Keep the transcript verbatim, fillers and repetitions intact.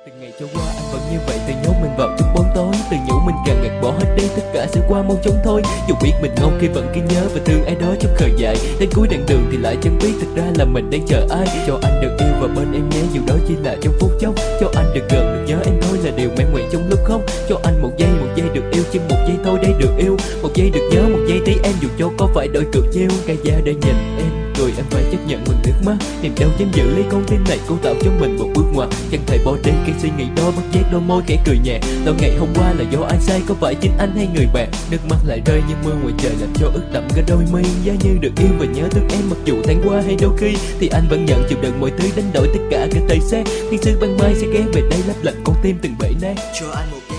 Từng ngày trôi qua anh vẫn như vậy, từ nhốt mình vào trong bóng tối, từ nhủ mình cần gạt bỏ hết đi tất cả sẽ qua mau chóng thôi. Dù biết mình ngon khi vẫn cứ nhớ và thương ai đó trong khờ dại, đến cuối đoạn đường thì lại chẳng biết thực ra là mình đang chờ ai. Cho anh được yêu và bên em nhé, dù đó chỉ là trong phút chốc. Cho anh được gần được nhớ em thôi là điều mãn nguyện trong lúc khóc. Cho anh một giây một giây được yêu, chỉ một giây thôi để được yêu, một giây được nhớ, một giây thấy em dù cho có phải đổi cực nhiêu. Cả gia để nhìn em cười em phải chấp nhận bằng nước mắt, niềm đau dám giữ lấy con tim này cô tạo cho mình một bước ngoặt. Chẳng thể bỏ đi khi suy nghĩ đó, bất giác đôi môi khẽ cười nhẹ. Lo ngày hôm qua là do anh sai, có phải chính anh hay người bạn? Nước mắt lại rơi như mưa ngoài trời làm cho ướt đẫm cả đôi mi. Giá như được yêu và nhớ thương em, mặc dù tháng qua hay đôi khi thì anh vẫn nhận chịu đựng mọi thứ, đánh đổi tất cả cả thời gian. Thiên sứ ban mai sẽ ghé về đây lấp lạnh con tim từng bể nát. Cho anh một